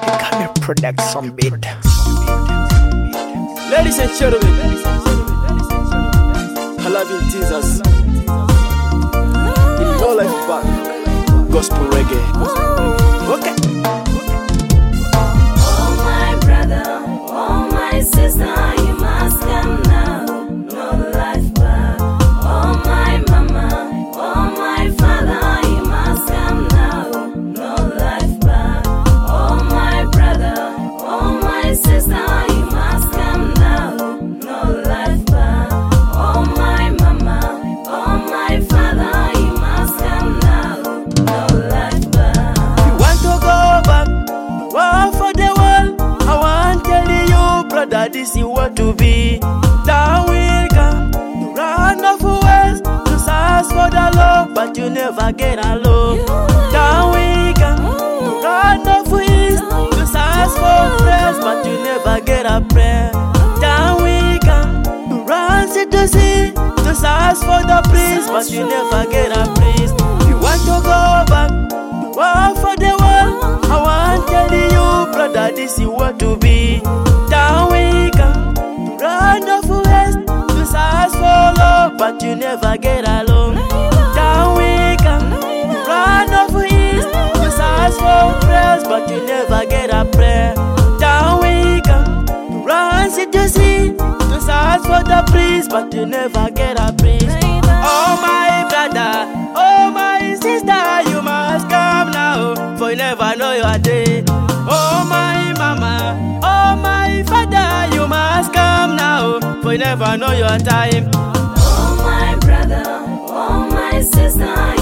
Can production beat. Ladies and gentlemen, I love you, Jesus. In your life back, gospel reggae. Okay. Oh my brother, oh my sister, you must come now. No life back. Oh my mama, oh my father, you must come now. No life back. Oh my brother, oh my sister, you must come now. No life back. Oh my mama, oh my father, you must come now. No life back. You want to go back, war for the world. I want to tell you, brother, this is what to be. Down we come, you run off west to search for the love, but you never get along. Down we come, you run off east to search for praise, but you never get a prayer. Down we come, you run sea to sea to search for the priest, but you never get a priest. You want to go back, war for the world. I want to tell you, brother, this is what to be. Down we come, run off west to search for love, but you never get along. Down we come, run off east to search for prayers, but you never get a prayer. Down we come, run sea to sea to search for the priest, but you never get a priest. Oh my brother, oh my sister, you must come now, for you never know your day. Oh my mama, oh my father, you must come now, for you never know your time. Oh my brother, oh my sister,